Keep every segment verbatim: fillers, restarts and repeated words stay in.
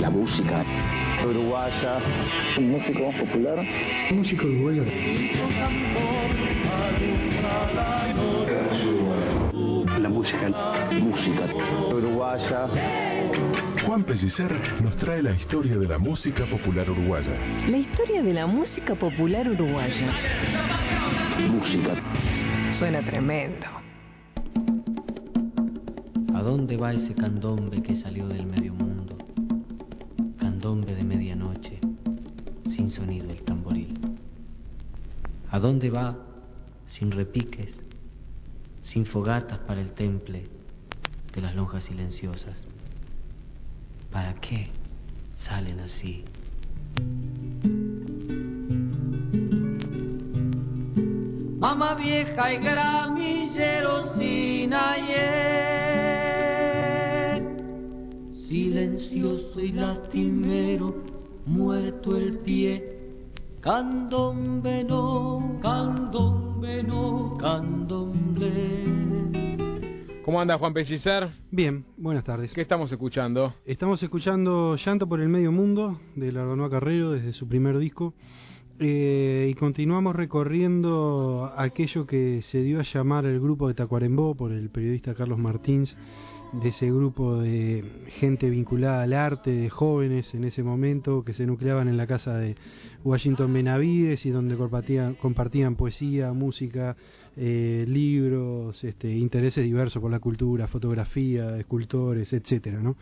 la música uruguaya, un músico popular, músico uruguayo. La música, música uruguaya. Juan Pellicer nos trae la historia de la música popular uruguaya. La historia de la música popular uruguaya. Música. Suena tremendo. ¿A dónde va ese candombe que salió del medio mundo? Candombe de medianoche, sin sonido el tamboril. ¿A dónde va, sin repiques, sin fogatas para el temple de las lonjas silenciosas? ¿Para qué salen así? Mamá vieja y gramillero sin ayer, silencioso y lastimero, muerto el pie. Candombe no, candombe no, candomblé. ¿Cómo anda Juan Pellicer? Bien, buenas tardes. ¿Qué estamos escuchando? Estamos escuchando Llanto por el Medio Mundo de Lardanoa Carrero desde su primer disco. Eh, y continuamos recorriendo aquello que se dio a llamar el grupo de Tacuarembó por el periodista Carlos Martins, de ese grupo de gente vinculada al arte, de jóvenes en ese momento que se nucleaban en la casa de Washington Benavides y donde compartían, compartían poesía, música, eh, libros, este, intereses diversos por la cultura, fotografía, escultores, etcétera, ¿no?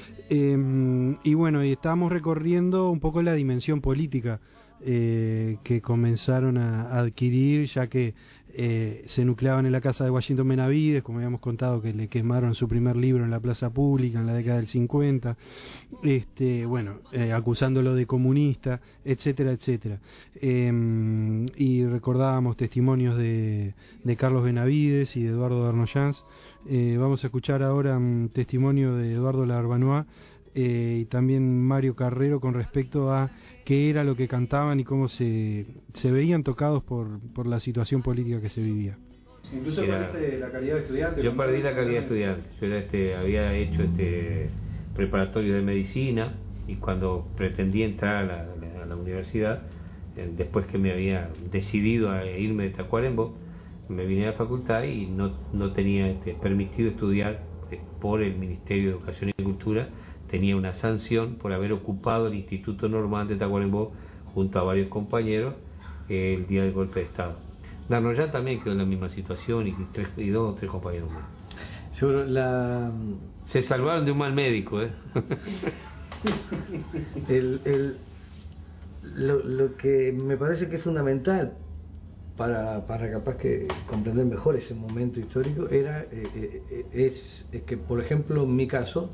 Eh, y bueno, y estábamos recorriendo un poco la dimensión política Eh, que comenzaron a adquirir, ya que eh, se nucleaban en la casa de Washington Benavides, como habíamos contado, que le quemaron su primer libro en la plaza pública en la década del cincuenta, este, bueno, eh, acusándolo de comunista, etcétera, etcétera. Eh, y recordábamos testimonios de, de Carlos Benavides y de Eduardo Darnoyans. Eh, vamos a escuchar ahora un testimonio de Eduardo Lardanoa, Eh, y también Mario Carrero con respecto a qué era lo que cantaban y cómo se, se veían tocados por, por la situación política que se vivía. Incluso era, perdiste la calidad de estudiante. Yo perdí la calidad de estudiante. Yo era este, había hecho este preparatorio de medicina y cuando pretendí entrar a la, a la universidad, eh, después que me había decidido a irme de Tacuarembó, me vine a la facultad y no, no tenía este, permitido estudiar eh, por el Ministerio de Educación y Cultura. Tenía una sanción por haber ocupado el Instituto Normal de Tacuarembó junto a varios compañeros eh, el día del golpe de Estado. Darnoyans también quedó en la misma situación y, tres, y dos o tres compañeros más. Seguro, la... Se salvaron de un mal médico, ¿eh? el, el, lo, lo que me parece que es fundamental para, para capaz que comprender mejor ese momento histórico era eh, eh, es, es que, por ejemplo, en mi caso,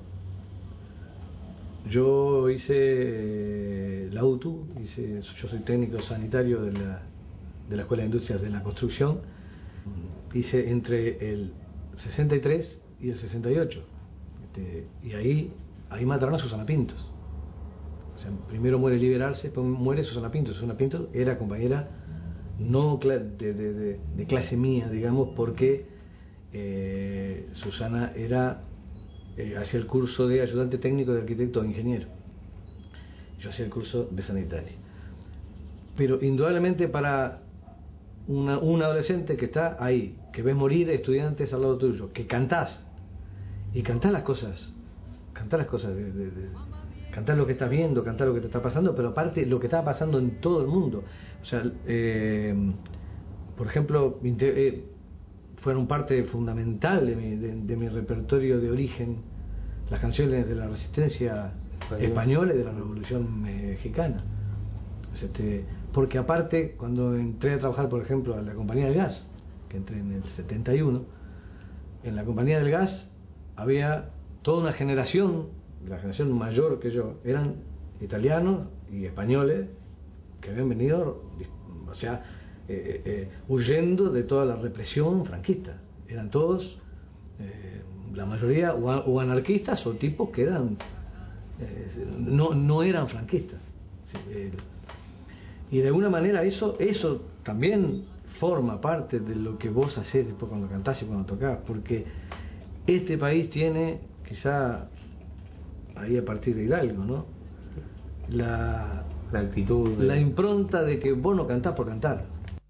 yo hice eh, la U T U, hice, yo soy técnico sanitario de la, de la Escuela de Industrias de la Construcción, hice entre el sesenta y tres y el sesenta y ocho, este, y ahí, ahí mataron a Susana Pintos. O sea, primero muere Liberarse, después muere Susana Pintos. Susana Pintos era compañera no de, de, de, de clase mía, digamos, porque eh, Susana era... Eh, hacía el curso de ayudante técnico de arquitecto o ingeniero. Yo hacía el curso de sanitario. Pero indudablemente para una, un adolescente que está ahí, que ves morir estudiantes al lado tuyo, que cantás, y cantás las cosas, cantás las cosas, de, de, de, cantás lo que estás viendo, cantás lo que te está pasando, pero aparte lo que está pasando en todo el mundo. O sea, eh, por ejemplo, eh, fueron parte fundamental de mi, de, de mi repertorio de origen, las canciones de la resistencia española, española y de la Revolución Mexicana. Este, porque aparte, cuando entré a trabajar, por ejemplo, a la Compañía del Gas, que entré en el setenta y uno, en la Compañía del Gas había toda una generación, la generación mayor que yo, eran italianos y españoles que habían venido, o sea, Eh, eh, huyendo de toda la represión franquista. Eran todos, eh, la mayoría, o, o anarquistas o tipos que eran eh, no, no eran franquistas. Sí, eh, y de alguna manera eso eso también forma parte de lo que vos hacés después cuando cantás y cuando tocás, porque este país tiene, quizá ahí a partir de Hidalgo, ¿no? la, La actitud. la impronta de que vos no cantás por cantar.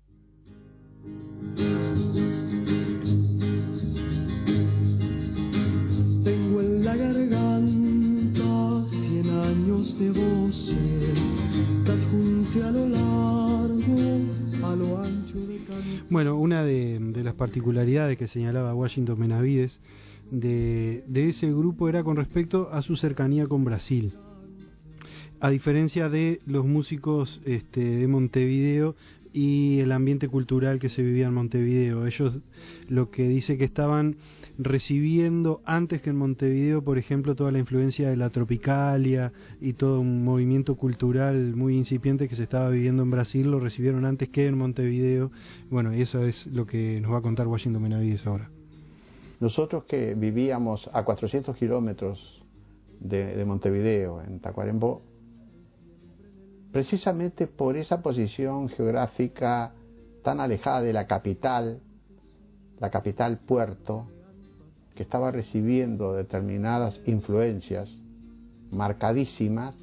Tengo en la garganta cien años de voces, las junté a lo largo, a lo ancho de cantar. Bueno, una de, de las particularidades que señalaba Washington Benavides de, de ese grupo era con respecto a su cercanía con Brasil. A diferencia de los músicos este, de Montevideo y el ambiente cultural que se vivía en Montevideo, ellos lo que dice que estaban recibiendo antes que en Montevideo, por ejemplo, toda la influencia de la tropicalia y todo un movimiento cultural muy incipiente que se estaba viviendo en Brasil, lo recibieron antes que en Montevideo. Bueno, y eso es lo que nos va a contar Washington Benavides ahora. Nosotros que vivíamos a cuatrocientos kilómetros de, de Montevideo, en Tacuarembó, precisamente por esa posición geográfica tan alejada de la capital, la capital puerto, que estaba recibiendo determinadas influencias marcadísimas,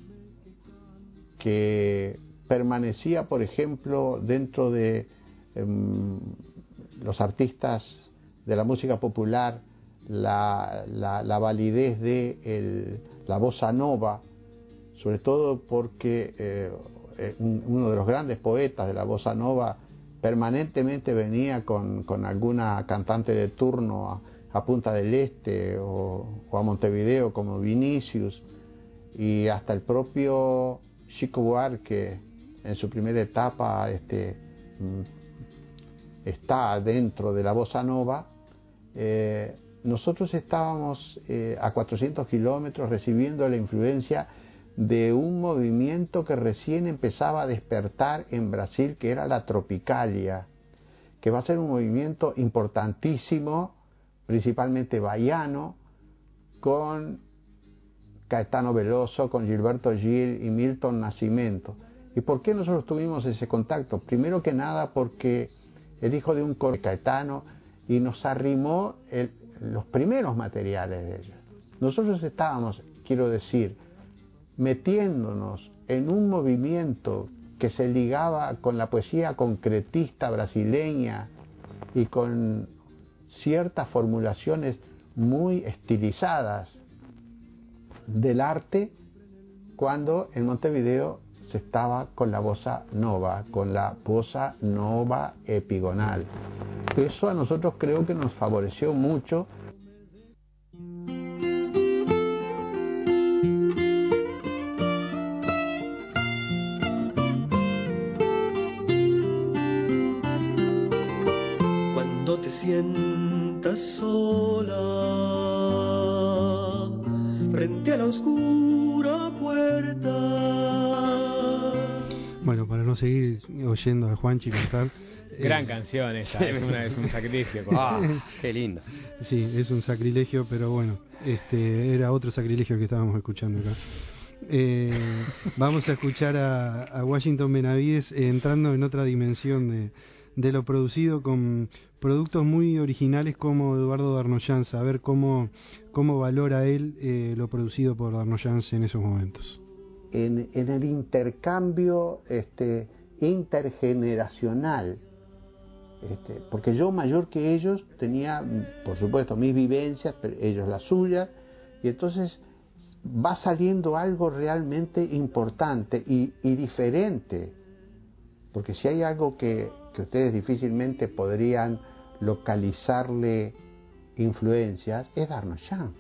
que permanecía, por ejemplo, dentro de eh, los artistas de la música popular, la, la, la validez de el, la bossa nova, sobre todo porque eh, uno de los grandes poetas de la bossa nova permanentemente venía con, con alguna cantante de turno a, a Punta del Este o, o a Montevideo como Vinicius, y hasta el propio Chico Buarque en su primera etapa este, está dentro de la bossa nova. Eh, nosotros estábamos eh, a cuatrocientos kilómetros recibiendo la influencia de un movimiento que recién empezaba a despertar en Brasil, que era la tropicalia, que va a ser un movimiento importantísimo, principalmente baiano, con Caetano Veloso, con Gilberto Gil y Milton Nascimento. ¿Y por qué nosotros tuvimos ese contacto? Primero que nada porque el hijo de un coro Caetano y nos arrimó el, los primeros materiales de ellos. Nosotros estábamos, quiero decir, metiéndonos en un movimiento que se ligaba con la poesía concretista brasileña y con ciertas formulaciones muy estilizadas del arte, cuando en Montevideo se estaba con la bossa nova, con la bossa nova epigonal. Eso a nosotros creo que nos favoreció mucho. Cuando te sientas sola frente a la oscura puerta. Bueno, para no seguir oyendo a Juanchi cantar. Gran eh, canción esa, es, una, es un sacrilegio. Ah, qué lindo. Sí, es un sacrilegio, pero bueno, este era otro sacrilegio que estábamos escuchando acá. Eh, vamos a escuchar a, a Washington Benavides eh, entrando en otra dimensión de, de lo producido, con productos muy originales como Eduardo Darnoyans, a ver cómo, cómo valora él eh, lo producido por Darnoyans en esos momentos. En, en el intercambio este, intergeneracional, este, porque yo mayor que ellos tenía, por supuesto, mis vivencias, pero ellos las suyas, y entonces va saliendo algo realmente importante y, y diferente, porque si hay algo que, que ustedes difícilmente podrían localizarle influencias, es Darnoyans.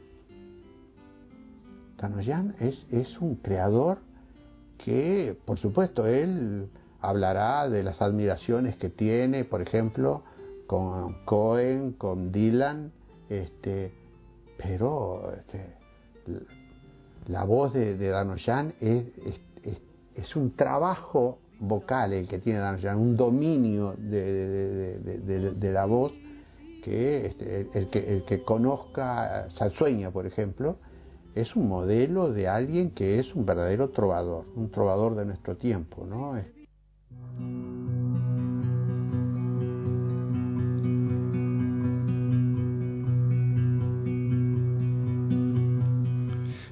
Darnoyans es, es un creador que, por supuesto, él hablará de las admiraciones que tiene, por ejemplo, con Cohen, con Dylan, este, pero este, la voz de, de Darnoyans es, es, es, es un trabajo vocal el que tiene Darnoyans, un dominio de, de, de, de, de la voz que, este, el, el que el que conozca Sansueña, por ejemplo, es un modelo de alguien que es un verdadero trovador, un trovador de nuestro tiempo, ¿no?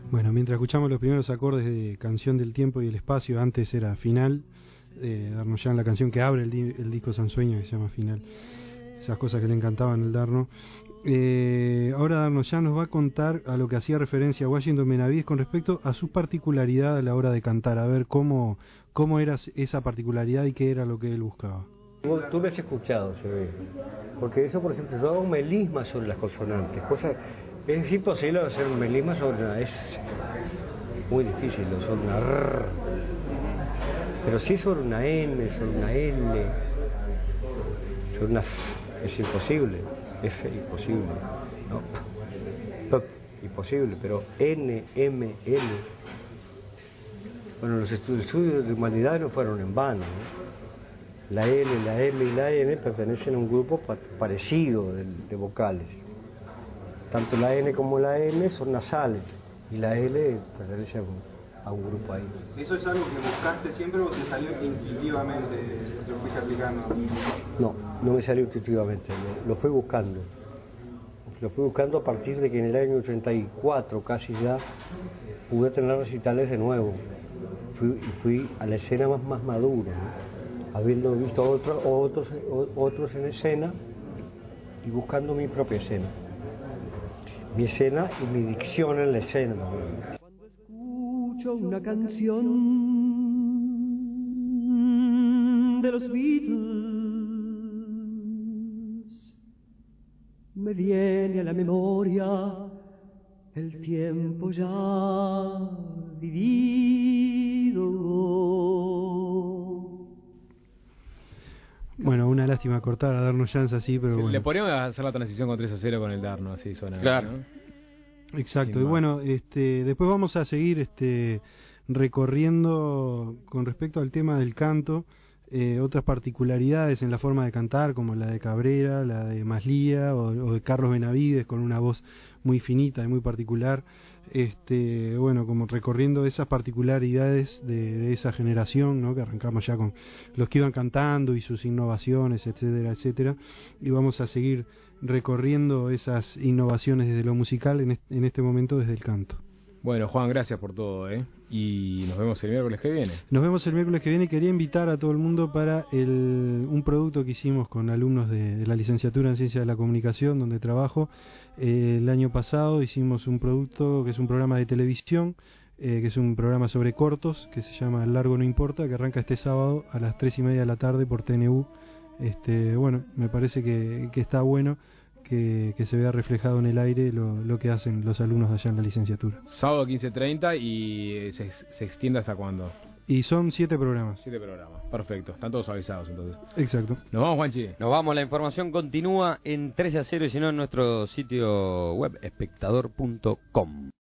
Bueno, mientras escuchamos los primeros acordes de Canción del Tiempo y el Espacio, antes era Final, eh, Darno Jan, la canción que abre el, di- el disco Sansueño, que se llama Final. Esas cosas que le encantaban al Darno. Eh, ahora Darno Jan nos va a contar a lo que hacía referencia a Washington Benavides con respecto a su particularidad a la hora de cantar, a ver cómo, cómo era esa particularidad y qué era lo que él buscaba. Tú, tú me has escuchado, se ve. Porque eso, por ejemplo, yo hago un melisma sobre las consonantes. Cosa, es imposible hacer un melisma sobre una... Es muy difícil, sobre una R. Pero sí sobre una N, sobre una L, sobre una F. Es imposible. F, imposible. No. P, imposible. Pero N, M, L. Bueno, los estudios de humanidades no fueron en vano, ¿no? La L, la M y la N pertenecen a un grupo pa parecido de, de vocales. Tanto la N como la M son nasales y la L pertenece a un, a un grupo ahí. ¿Eso es algo que buscaste siempre o te salió intuitivamente, lo fuiste aplicando? No, no me salió intuitivamente, lo, lo fui buscando. Lo fui buscando a partir de que en el año ochenta y cuatro casi ya pude tener recitales de nuevo. Fui, fui a la escena más, más madura, ¿no? Habiendo visto otro, otros, otros en escena y buscando mi propia escena. Mi escena y mi dicción en la escena. Cuando escucho una canción de los Beatles, me viene a la memoria el tiempo ya vivido. Bueno, una lástima cortar a Darno Jan así, pero Sí, bueno. le podríamos hacer la transición con tres a cero con el Darno, así suena. Claro. ¿no? Exacto. Sin Y más. bueno, este, después vamos a seguir este, recorriendo con respecto al tema del canto, eh, otras particularidades en la forma de cantar, como la de Cabrera, la de Maslía o, o de Carlos Benavides, con una voz muy finita y muy particular. Este, bueno, como recorriendo esas particularidades de, de esa generación, ¿no? Que arrancamos ya con los que iban cantando y sus innovaciones, etcétera, etcétera, y vamos a seguir recorriendo esas innovaciones desde lo musical en este, en este momento desde el canto. Bueno, Juan, gracias por todo, ¿eh? Y nos vemos el miércoles que viene. Nos vemos el miércoles que viene. Quería invitar a todo el mundo para el, un producto que hicimos con alumnos de, de la licenciatura en Ciencias de la Comunicación, donde trabajo. Eh, el año pasado hicimos un producto que es un programa de televisión, eh, que es un programa sobre cortos, que se llama El Largo No Importa, que arranca este sábado a las tres y media de la tarde por T N U. Este, bueno, me parece que, que está bueno que, que se vea reflejado en el aire lo, lo que hacen los alumnos allá en la licenciatura. Sábado quince treinta y se, se extiende hasta cuándo. Y son siete programas. Siete programas, perfecto. Están todos avisados entonces. Exacto. Nos vamos, Juanchi. Nos vamos, la información continúa en tres a cero y si no en nuestro sitio web espectador punto com.